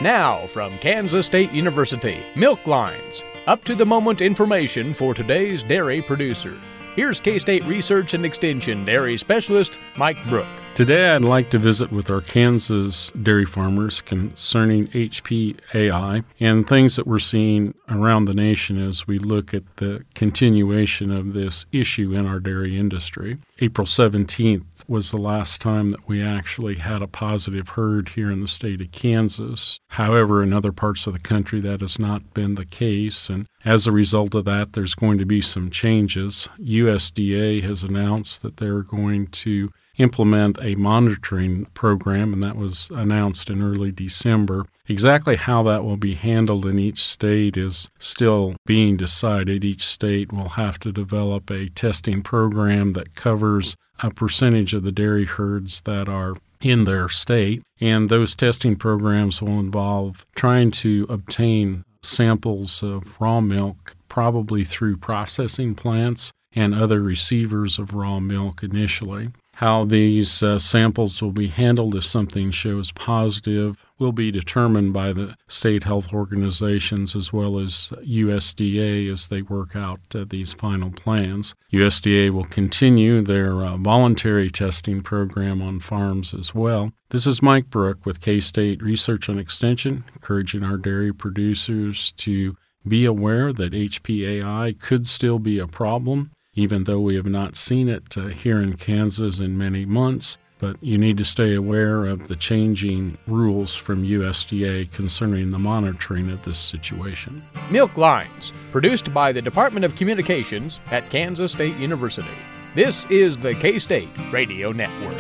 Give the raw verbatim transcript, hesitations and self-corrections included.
Now, from Kansas State University, Milk Lines, up-to-the-moment information for today's dairy producer. Here's K-State Research and Extension Dairy Specialist Mike Brook. Today I'd like to visit with our Kansas dairy farmers concerning H P A I and things that we're seeing around the nation as we look at the continuation of this issue in our dairy industry. April seventeenth was the last time that we actually had a positive herd here in the state of Kansas. However, in other parts of the country that has not been the case, and as a result of that, there's going to be some changes. U S D A has announced that they're going to implement a monitoring program, and that was announced in early December. Exactly how that will be handled in each state is still being decided. Each state will have to develop a testing program that covers a percentage of the dairy herds that are in their state, and those testing programs will involve trying to obtain samples of raw milk, probably through processing plants and other receivers of raw milk initially. How these uh, samples will be handled if something shows positive will be determined by the state health organizations as well as U S D A as they work out uh, these final plans. U S D A will continue their uh, voluntary testing program on farms as well. This is Mike Brook with K-State Research and Extension, encouraging our dairy producers to be aware that H P A I could still be a problem, even though we have not seen it uh, here in Kansas in many months. But you need to stay aware of the changing rules from U S D A concerning the monitoring of this situation. Milk Lines, produced by the Department of Communications at Kansas State University. This is the K-State Radio Network.